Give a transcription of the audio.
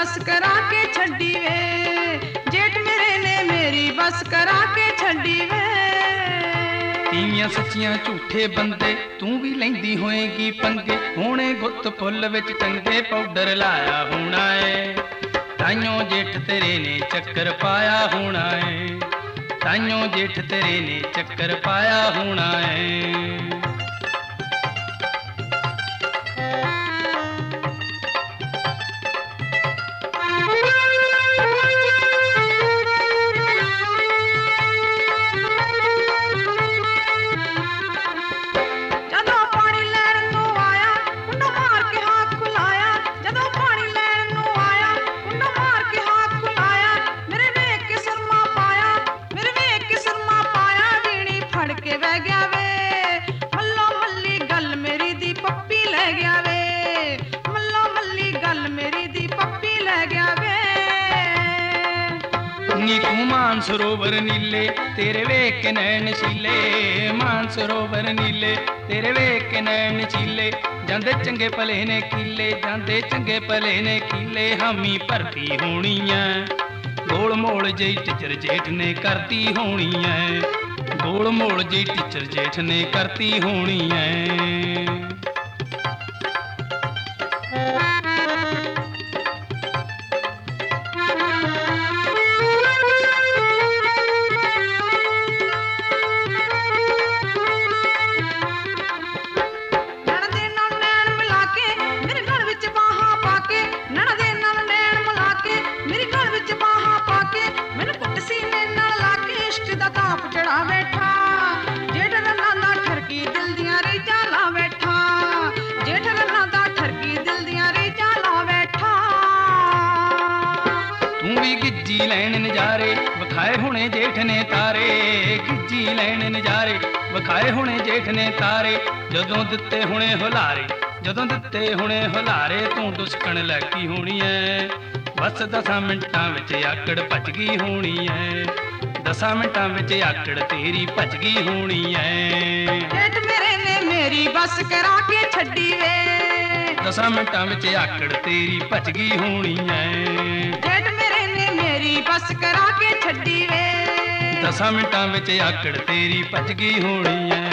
बस करा के छड्डी वे, जेठ मेरे ने मेरी बस करा के छड्डी वे। ਤੀਵੀਆਂ ਸੱਚੀਆਂ ਝੂਠੇ ਬੰਦੇ ਤੂੰ ਵੀ ਲੈਂਦੀ ਹੋਏਗੀ ਪੰਗੇ, ਹੋਣੇ ਗੁੱਤ ਫੁੱਲ ਵਿੱਚ ਟੰਗੇ ਪਾਊਡਰ ਲਾਇਆ ਹੋਣਾ ਏ, ਤਾਈਓ ਜੇਠ ਤੇਰੇ ਨੇ ਚੱਕਰ ਪਾਇਆ ਹੋਣਾ ਏ, ਤਾਈਓ ਜੇਠ ਤੇਰੇ ਨੇ ਚੱਕਰ ਪਾਇਆ ਹੋਣਾ ਏ। ਨੀ ਤੂੰ ਮਾਨਸਰੋਵਰ ਨੀਲੇ ਤੇਰੇ ਵੇਖ ਕੇ ਨੈਣ ਨਸ਼ੀਲੇ, ਮਾਨਸਰੋਵਰ ਨੀਲੇ ਤੇਰੇ ਵੇਖ ਕੇ ਨੈਣ ਨਸ਼ੀਲੇ, ਜਾਂਦੇ ਚੰਗੇ ਭਲੇ ਨੇ ਕੀਲੇ, ਜਾਂਦੇ ਚੰਗੇ ਭਲੇ ਨੇ ਕੀਲੇ, ਹਾਮੀ ਭਰਤੀ ਹੋਣੀ ਐ, ਗੋਲ ਮੋਲ ਜਿਹੀ ਟੀਚਰ ਜੇਠ ਨੇ ਕਰਤੀ ਹੋਣੀ ਐ, ਗੋਲ ਮੋਲ ਜਿਹੀ ਟੀਚਰ ਜੇਠ ਨੇ ਕਰਤੀ ਹੋਣੀ ਐ। ਗਿੱਜੀ ਲੈਣ ਨਜ਼ਾਰੇ ਵਿਖਾਏ ਹੁਣੇ ਜੇਠ ਨੇ ਤਾਰੇ, ਗਿੱਜੀ ਲੈਣ ਨਜ਼ਾਰੇ ਵਿਖਾਏ ਹੁਣੇ ਜੇਠ ਨੇ ਤਾਰੇ, ਜਦੋਂ ਦਿੱਤੇ ਹੁਣੇ ਹੁਲਾਰੇ, ਜਦੋਂ ਦਿੱਤੇ ਹੁਣੇ ਹੁਲਾਰੇ, ਤੂੰ ਦੁਸਕਣ ਲੱਗੀ ਹੋਣੀ ਐ, ਬਸ 10 ਮਿੰਟਾਂ ਵਿੱਚ ਆਕੜ ਭੱਜ ਗਈ ਹੋਣੀ ਐ, 10 ਮਿੰਟਾਂ ਵਿੱਚ ਆਕੜ ਤੇਰੀ ਭੱਜ ਗਈ ਹੋਣੀ ਐ। ਜੇਠ ਮੇਰੇ ਨੇ ਮੇਰੀ ਬਸ ਕਰਾ ਕੇ ਛੱਡੀ ਵੇ, 10 ਮਿੰਟਾਂ ਵਿੱਚ ਆਕੜ ਤੇਰੀ ਭੱਜ ਗਈ ਹੋਣੀ ਐ, ਜੇਠ ਮੇਰੇ ਨੇ ਮੇਰੀ ਬਸ ਕਰਾ ਕੇ ਛੱਡੀ ਵੇ, 10 ਮਿੰਟਾਂ ਵਿੱਚ ਆਕੜ ਤੇਰੀ ਭੱਜ ਗਈ ਹੋਣੀ ਐ।